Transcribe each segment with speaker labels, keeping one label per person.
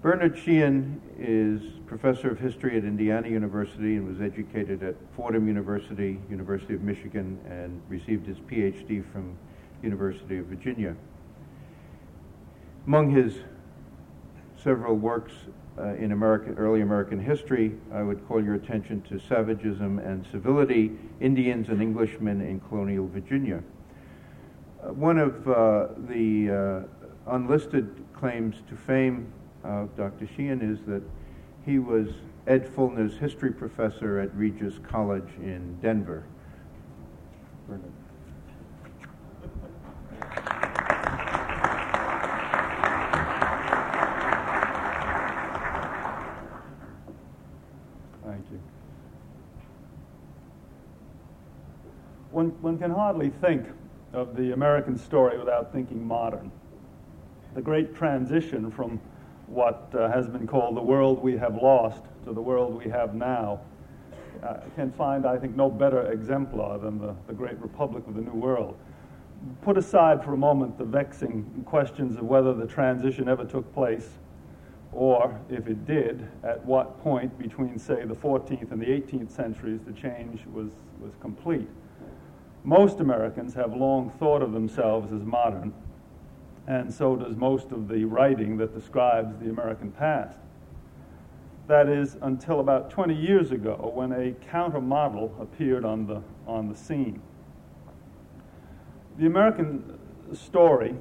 Speaker 1: Bernard Sheehan is professor of history at Indiana University and was educated at Fordham University, University of Michigan, and received his PhD from University of Virginia. Among his several works in early American history, I would call your attention to Savagism and Civility, Indians and Englishmen in Colonial Virginia. One of the unlisted claims to fame of Dr. Sheehan is that he was Ed Fulner's history professor at Regis College in Denver. Bernard.
Speaker 2: Thank you. One can hardly think of the American story without thinking modern. The great transition from what has been called the world we have lost to the world we have now can find, I think, no better exemplar than the great Republic of the New World. Put aside for a moment the vexing questions of whether the transition ever took place, or if it did, at what point between, say, the 14th and the 18th centuries the change was complete. Most Americans have long thought of themselves as modern, and so does most of the writing that describes the American past. That is, until about 20 years ago, when a counter-model appeared on the scene. In the American story,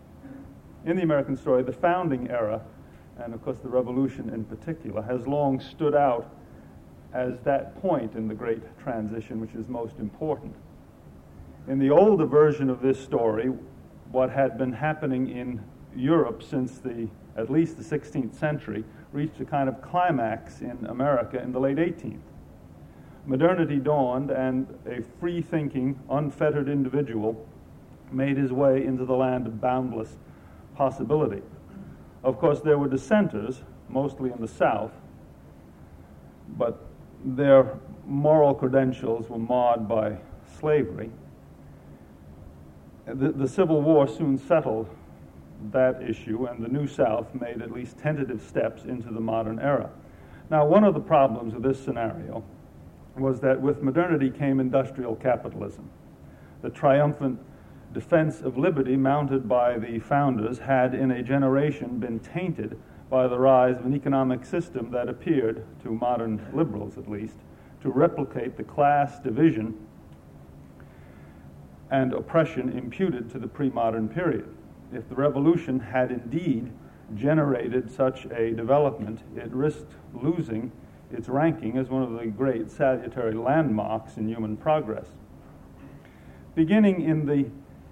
Speaker 2: the founding era, and of course the Revolution in particular, has long stood out as that point in the great transition which is most important. In the older version of this story, what had been happening in Europe since at least the 16th century reached a kind of climax in America in the late 18th. Modernity dawned, and a free-thinking, unfettered individual made his way into the land of boundless possibility. Of course, there were dissenters, mostly in the South, but their moral credentials were marred by slavery. The Civil War soon settled that issue, and the New South made at least tentative steps into the modern era. Now, one of the problems of this scenario was that with modernity came industrial capitalism. The triumphant defense of liberty mounted by the founders had in a generation been tainted by the rise of an economic system that appeared, to modern liberals at least, to replicate the class division and oppression imputed to the pre-modern period. If the revolution had indeed generated such a development, it risked losing its ranking as one of the great salutary landmarks in human progress. Beginning in the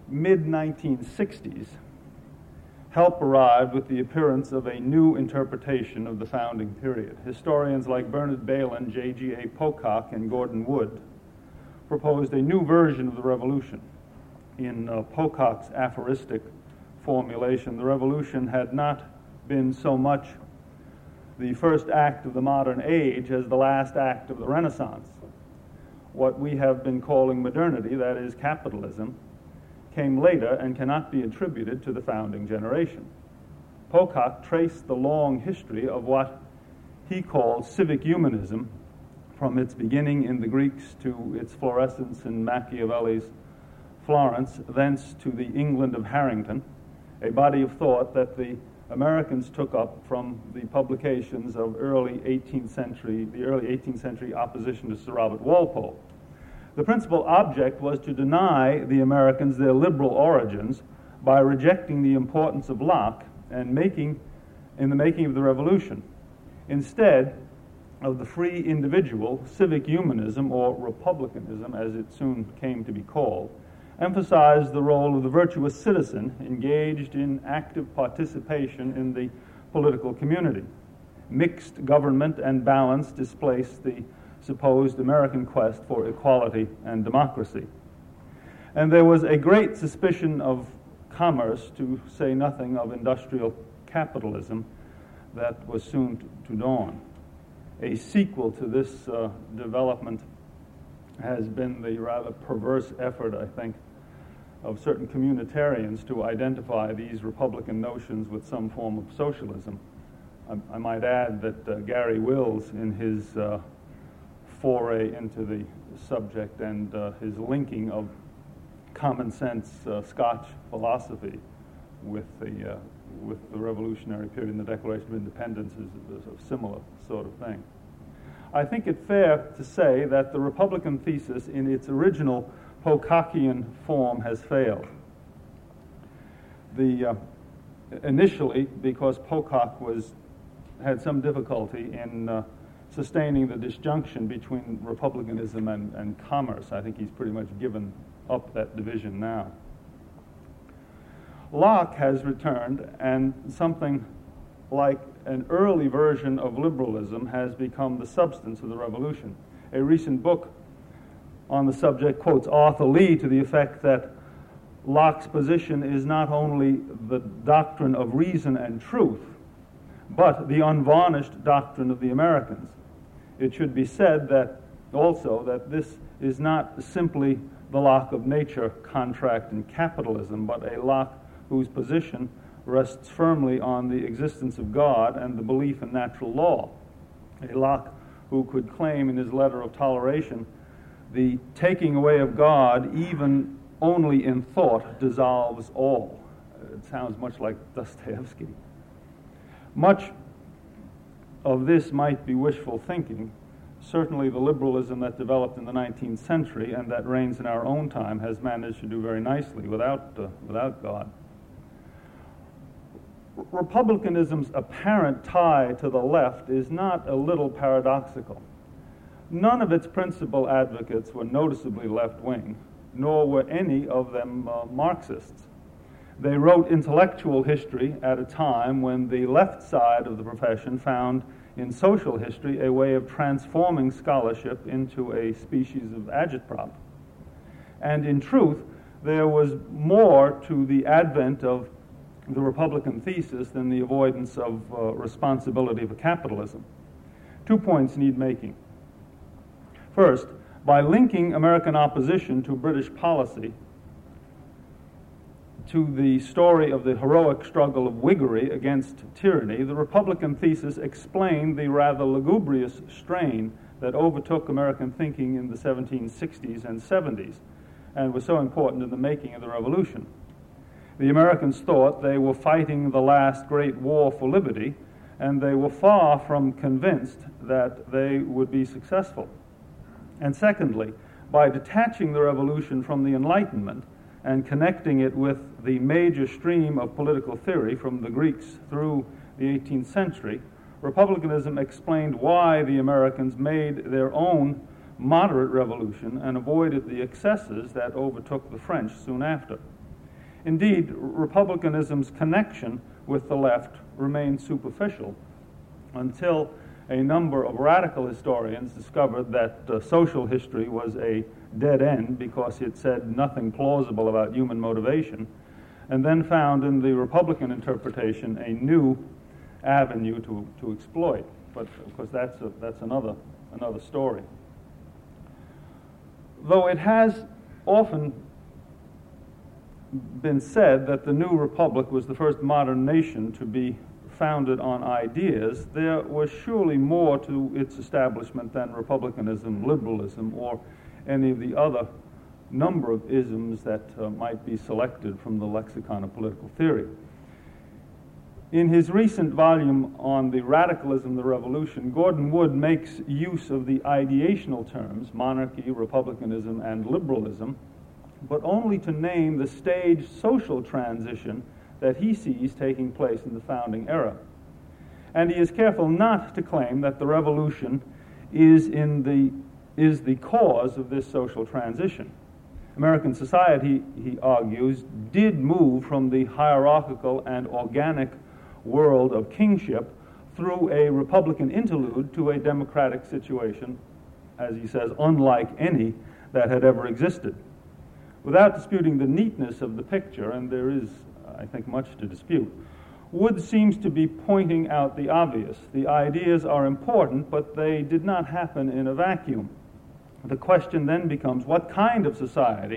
Speaker 2: mid-1960s, help arrived with the appearance of a new interpretation of the founding period. Historians like Bernard Bailyn, J.G.A. Pocock, and Gordon Wood proposed a new version of the revolution. In Pocock's aphoristic formulation, the revolution had not been so much the first act of the modern age as the last act of the Renaissance. What we have been calling modernity, that is capitalism, came later and cannot be attributed to the founding generation. Pocock traced the long history of what he called civic humanism, from its beginning in the Greeks to its fluorescence in Machiavelli's Florence, thence to the England of Harrington, a body of thought that the Americans took up from the publications of the early 18th century opposition to Sir Robert Walpole. The principal object was to deny the Americans their liberal origins by rejecting the importance of Locke and in the making of the Revolution. Instead of the free individual, civic humanism, or republicanism as it soon came to be called, emphasized the role of the virtuous citizen engaged in active participation in the political community. Mixed government and balance displaced the supposed American quest for equality and democracy. And there was a great suspicion of commerce, to say nothing of industrial capitalism, that was soon to dawn. A sequel to this development has been the rather perverse effort, I think, of certain communitarians to identify these Republican notions with some form of socialism. I might add that Gary Wills, in his foray into the subject and his linking of common sense Scotch philosophy with the revolutionary period and the Declaration of Independence is a similar sort of thing. I think it fair to say that the Republican thesis in its original Pocockian form has failed. Initially, because Pocock had some difficulty in sustaining the disjunction between republicanism and commerce. I think he's pretty much given up that division now. Locke has returned, and something like an early version of liberalism has become the substance of the revolution. A recent book on the subject quotes Arthur Lee to the effect that Locke's position is not only the doctrine of reason and truth, but the unvarnished doctrine of the Americans. It should be said that also that this is not simply the Locke of nature, contract, and capitalism, but a Locke whose position rests firmly on the existence of God and the belief in natural law. A Locke who could claim in his letter of toleration, the taking away of God, even only in thought, dissolves all. It sounds much like Dostoevsky. Much of this might be wishful thinking. Certainly the liberalism that developed in the 19th century and that reigns in our own time has managed to do very nicely without God. Republicanism's apparent tie to the left is not a little paradoxical. None of its principal advocates were noticeably left-wing, nor were any of them Marxists. They wrote intellectual history at a time when the left side of the profession found in social history a way of transforming scholarship into a species of agitprop. And in truth, there was more to the advent of the Republican thesis than the avoidance of responsibility for capitalism. 2 points need making. First, by linking American opposition to British policy to the story of the heroic struggle of Whiggery against tyranny, the Republican thesis explained the rather lugubrious strain that overtook American thinking in the 1760s and 70s and was so important in the making of the Revolution. The Americans thought they were fighting the last great war for liberty, and they were far from convinced that they would be successful. And secondly, by detaching the Revolution from the Enlightenment and connecting it with the major stream of political theory from the Greeks through the 18th century, Republicanism explained why the Americans made their own moderate revolution and avoided the excesses that overtook the French soon after. Indeed, Republicanism's connection with the left remained superficial until a number of radical historians discovered that social history was a dead end because it said nothing plausible about human motivation, and then found in the Republican interpretation a new avenue to exploit. But of course, that's another story. Though it has often been said that the new republic was the first modern nation to be founded on ideas, there was surely more to its establishment than republicanism, liberalism, or any of the other number of isms that might be selected from the lexicon of political theory. In his recent volume on the radicalism of the revolution, Gordon Wood makes use of the ideational terms, monarchy, republicanism, and liberalism, but only to name the staged social transition that he sees taking place in the founding era. And he is careful not to claim that the revolution is the cause of this social transition. American society, he argues, did move from the hierarchical and organic world of kingship through a republican interlude to a democratic situation, as he says, unlike any that had ever existed. Without disputing the neatness of the picture, and there is, I think, much to dispute, Wood seems to be pointing out the obvious. The ideas are important, but they did not happen in a vacuum. The question then becomes, what kind of society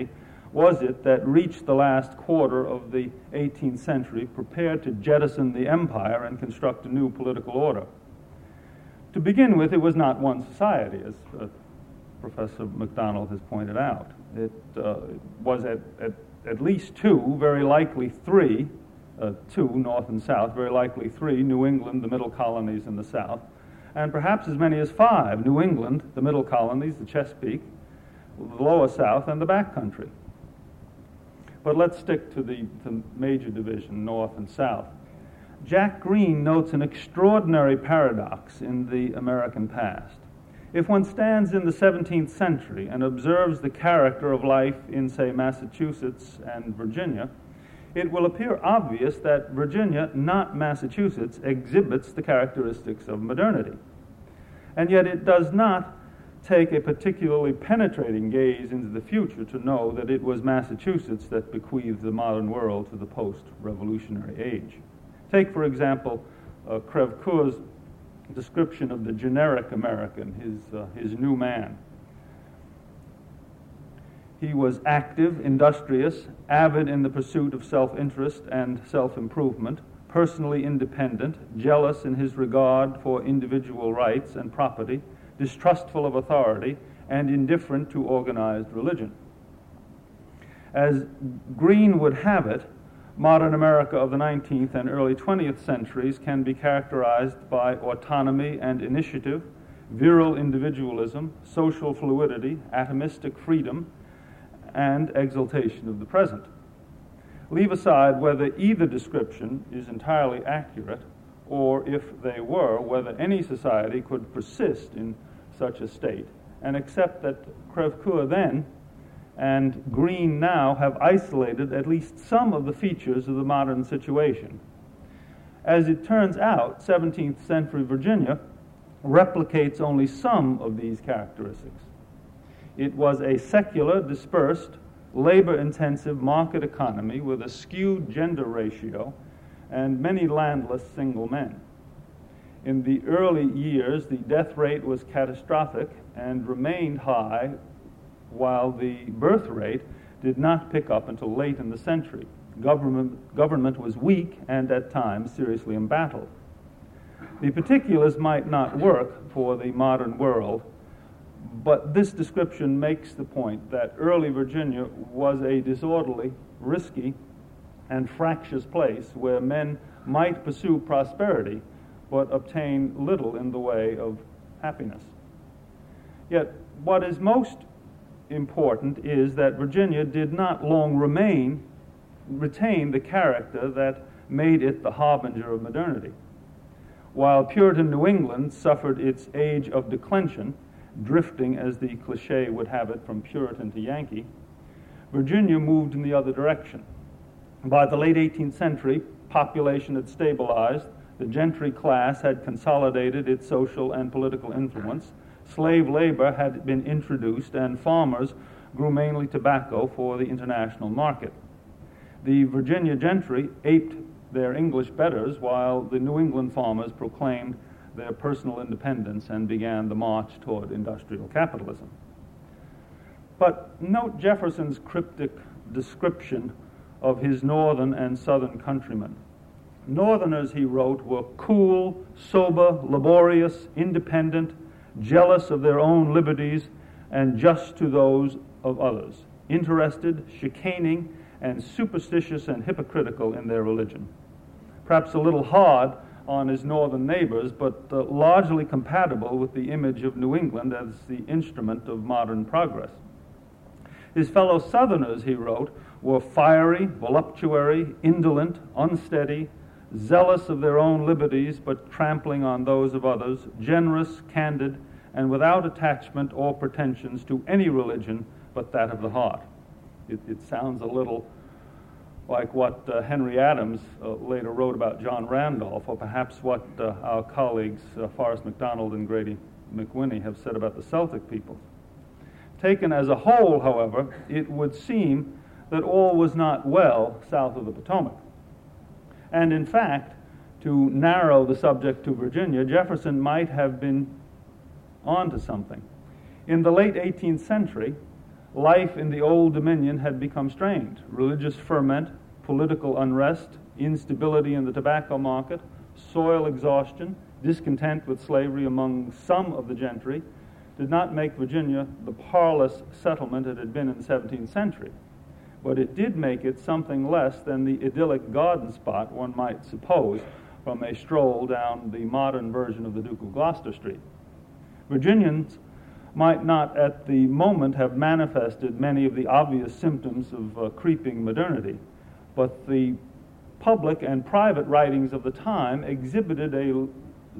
Speaker 2: was it that reached the last quarter of the 18th century prepared to jettison the empire and construct a new political order? To begin with, it was not one society, as Professor MacDonald has pointed out. It was at least two, very likely three, two, North and South, very likely three, New England, the Middle Colonies, and the South, and perhaps as many as five, New England, the Middle Colonies, the Chesapeake, the Lower South, and the Back Country. But let's stick to the major division, North and South. Jack Green notes an extraordinary paradox in the American past. If one stands in the 17th century and observes the character of life in, say, Massachusetts and Virginia, it will appear obvious that Virginia, not Massachusetts, exhibits the characteristics of modernity. And yet it does not take a particularly penetrating gaze into the future to know that it was Massachusetts that bequeathed the modern world to the post-revolutionary age. Take, for example, Crèvecoeur's description of the generic American, his new man. He was active, industrious, avid in the pursuit of self-interest and self-improvement, personally independent, jealous in his regard for individual rights and property, distrustful of authority, and indifferent to organized religion. As Green would have it, modern America of the 19th and early 20th centuries can be characterized by autonomy and initiative, virile individualism, social fluidity, atomistic freedom, and exaltation of the present. Leave aside whether either description is entirely accurate, or if they were, whether any society could persist in such a state, and accept that Crèvecoeur then and Green now have isolated at least some of the features of the modern situation. As it turns out, 17th century Virginia replicates only some of these characteristics. It was a secular, dispersed, labor-intensive market economy with a skewed gender ratio and many landless single men. In the early years, the death rate was catastrophic and remained high, while the birth rate did not pick up until late in the century. Government was weak and at times seriously embattled. The particulars might not work for the modern world, but this description makes the point that early Virginia was a disorderly, risky, and fractious place where men might pursue prosperity but obtain little in the way of happiness. Yet what is most important is that Virginia did not long retain the character that made it the harbinger of modernity. While Puritan New England suffered its age of declension, drifting, as the cliche would have it, from Puritan to Yankee, Virginia moved in the other direction. By the late 18th century, population had stabilized, the gentry class had consolidated its social and political influence, slave labor had been introduced, and farmers grew mainly tobacco for the international market. The Virginia gentry aped their English betters, while the New England farmers proclaimed their personal independence and began the march toward industrial capitalism. But note Jefferson's cryptic description of his northern and southern countrymen. Northerners, he wrote, were cool, sober, laborious, independent, jealous of their own liberties and just to those of others, interested, chicaning, and superstitious and hypocritical in their religion. Perhaps a little hard on his northern neighbors, but largely compatible with the image of New England as the instrument of modern progress. His fellow Southerners, he wrote, were fiery, voluptuary, indolent, unsteady, zealous of their own liberties but trampling on those of others, generous, candid, and without attachment or pretensions to any religion but that of the heart. It sounds a little like what Henry Adams later wrote about John Randolph, or perhaps what our colleagues Forrest MacDonald and Grady McWhinney have said about the Celtic peoples. Taken as a whole, however, it would seem that all was not well south of the Potomac. And in fact, to narrow the subject to Virginia, Jefferson might have been onto something. In the late 18th century, life in the Old Dominion had become strained. Religious ferment, political unrest, instability in the tobacco market, soil exhaustion, discontent with slavery among some of the gentry did not make Virginia the parlous settlement it had been in the 17th century. But it did make it something less than the idyllic garden spot one might suppose from a stroll down the modern version of the Duke of Gloucester Street. Virginians might not at the moment have manifested many of the obvious symptoms of creeping modernity, but the public and private writings of the time exhibited a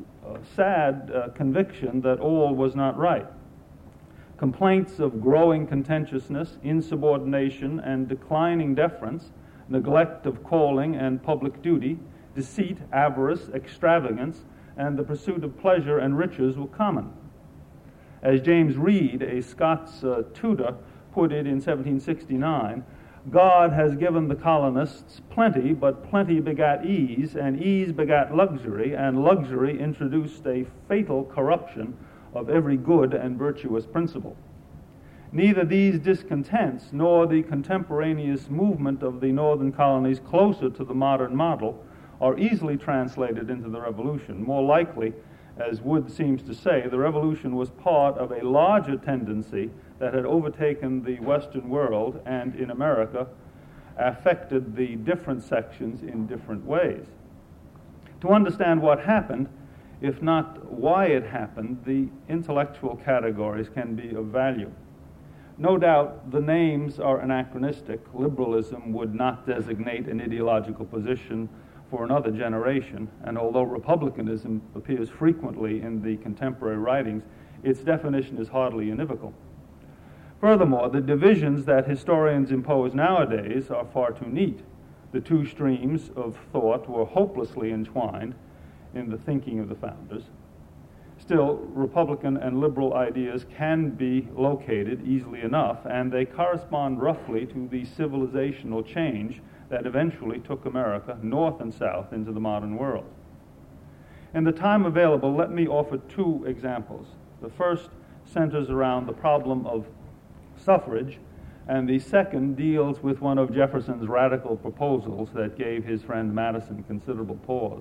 Speaker 2: sad conviction that all was not right. Complaints of growing contentiousness, insubordination, and declining deference, neglect of calling and public duty, deceit, avarice, extravagance, and the pursuit of pleasure and riches were common. As James Reed, a Scots tutor, put it in 1769, God has given the colonists plenty, but plenty begat ease, and ease begat luxury, and luxury introduced a fatal corruption of every good and virtuous principle. Neither these discontents nor the contemporaneous movement of the northern colonies closer to the modern model are easily translated into the Revolution. More likely, as Wood seems to say, the Revolution was part of a larger tendency that had overtaken the Western world and in America affected the different sections in different ways. To understand what happened, if not why it happened, the intellectual categories can be of value. No doubt the names are anachronistic. Liberalism would not designate an ideological position for another generation, and although republicanism appears frequently in the contemporary writings, its definition is hardly univocal. Furthermore, the divisions that historians impose nowadays are far too neat. The two streams of thought were hopelessly entwined in the thinking of the founders. Still, Republican and liberal ideas can be located easily enough, and they correspond roughly to the civilizational change that eventually took America, north and south, into the modern world. In the time available, let me offer two examples. The first centers around the problem of suffrage, and the second deals with one of Jefferson's radical proposals that gave his friend Madison considerable pause.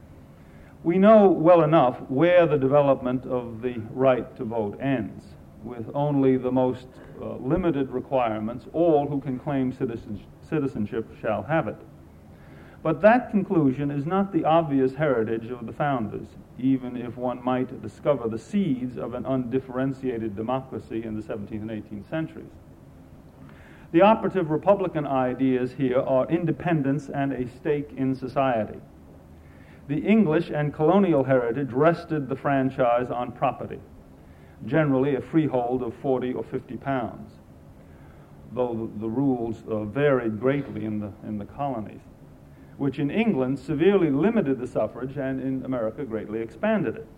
Speaker 2: We know well enough where the development of the right to vote ends. With only the most limited requirements, all who can claim citizenship shall have it. But that conclusion is not the obvious heritage of the founders, even if one might discover the seeds of an undifferentiated democracy in the 17th and 18th centuries. The operative Republican ideas here are independence and a stake in society. The English and colonial heritage rested the franchise on property, generally a freehold of 40 or 50 pounds, though the rules varied greatly in the colonies, which in England severely limited the suffrage and in America greatly expanded it.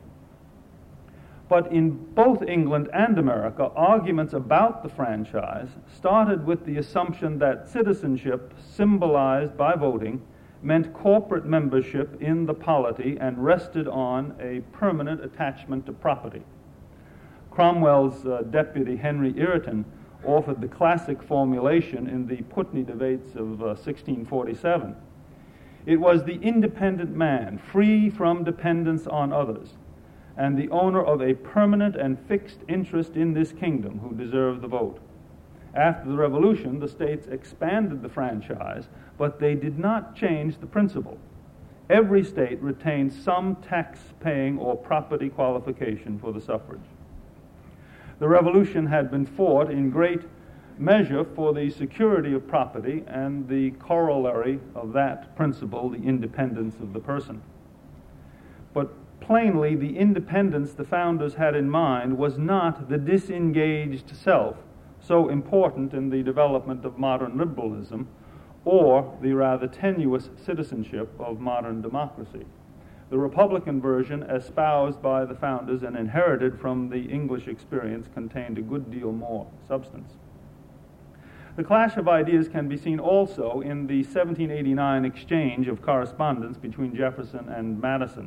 Speaker 2: But in both England and America, arguments about the franchise started with the assumption that citizenship, symbolized by voting, meant corporate membership in the polity and rested on a permanent attachment to property. Cromwell's deputy, Henry Ireton, offered the classic formulation in the Putney debates of 1647. It was the independent man, free from dependence on others, and the owner of a permanent and fixed interest in this kingdom who deserved the vote. After the Revolution, the states expanded the franchise, but they did not change the principle. Every state retained some tax-paying or property qualification for the suffrage. The Revolution had been fought in great measure for the security of property and the corollary of that principle, the independence of the person. But plainly, the independence the founders had in mind was not the disengaged self, so important in the development of modern liberalism, or the rather tenuous citizenship of modern democracy. The Republican version, espoused by the founders and inherited from the English experience, contained a good deal more substance. The clash of ideas can be seen also in the 1789 exchange of correspondence between Jefferson and Madison.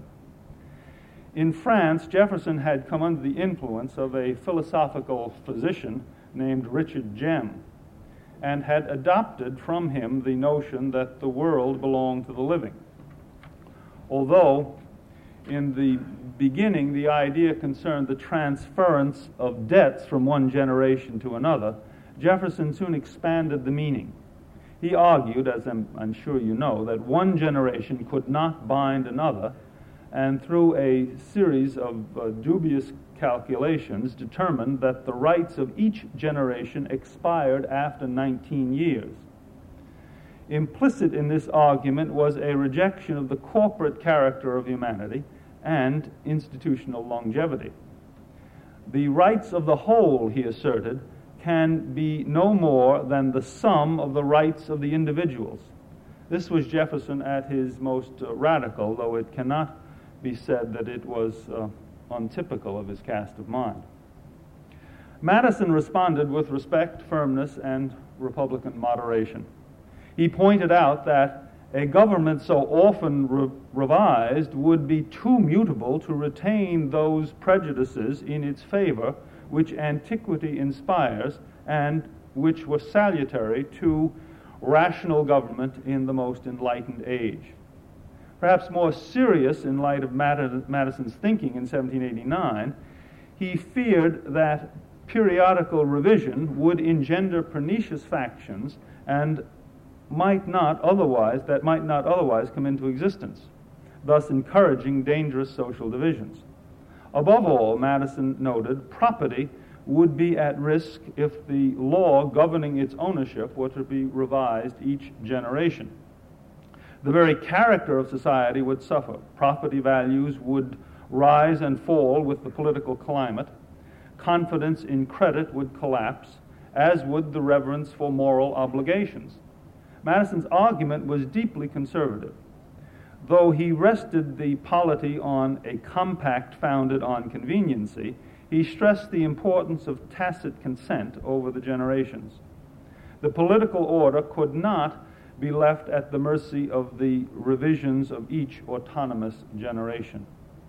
Speaker 2: In France, Jefferson had come under the influence of a philosophical physician named Richard Gem, and had adopted from him the notion that the world belonged to the living. Although in the beginning the idea concerned the transference of debts from one generation to another, Jefferson soon expanded the meaning. He argued, as I'm sure you know, that one generation could not bind another, and through a series of dubious calculations determined that the rights of each generation expired after 19 years. Implicit in this argument was a rejection of the corporate character of humanity and institutional longevity. The rights of the whole, he asserted, can be no more than the sum of the rights of the individuals. This was Jefferson at his most radical, though it cannot be said that it was untypical of his cast of mind. Madison responded with respect, firmness, and Republican moderation. He pointed out that a government so often revised would be too mutable to retain those prejudices in its favor which antiquity inspires and which were salutary to rational government in the most enlightened age. Perhaps more serious in light of Madison's thinking in 1789, he feared that periodical revision would engender pernicious factions and might not otherwise come into existence, thus encouraging dangerous social divisions. Above all, Madison noted, property would be at risk if the law governing its ownership were to be revised each generation. The very character of society would suffer. Property values would rise and fall with the political climate. Confidence in credit would collapse, as would the reverence for moral obligations. Madison's argument was deeply conservative. Though he rested the polity on a compact founded on conveniency, he stressed the importance of tacit consent over the generations. The political order could not be left at the mercy of the revisions of each autonomous generation.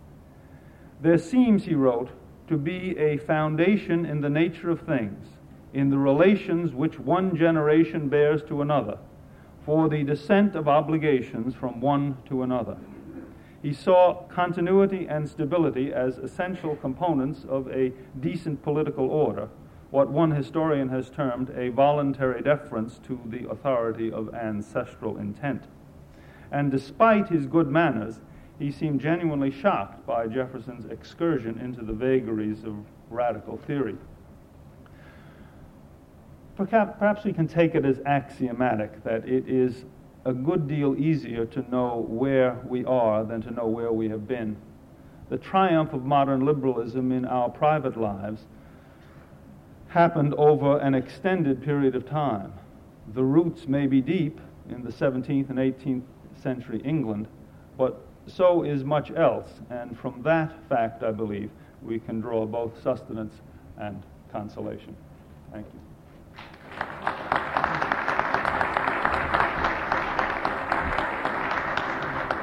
Speaker 2: There seems, he wrote, to be a foundation in the nature of things, in the relations which one generation bears to another, for the descent of obligations from one to another. He saw continuity and stability as essential components of a decent political order, what one historian has termed a voluntary deference to the authority of ancestral intent. And despite his good manners, he seemed genuinely shocked by Jefferson's excursion into the vagaries of radical theory. Perhaps we can take it as axiomatic that it is a good deal easier to know where we are than to know where we have been. The triumph of modern liberalism in our private lives happened over an extended period of time. The roots may be deep in the 17th and 18th century England, but so is much else, and from that fact, I believe, we can draw both sustenance and consolation. Thank you.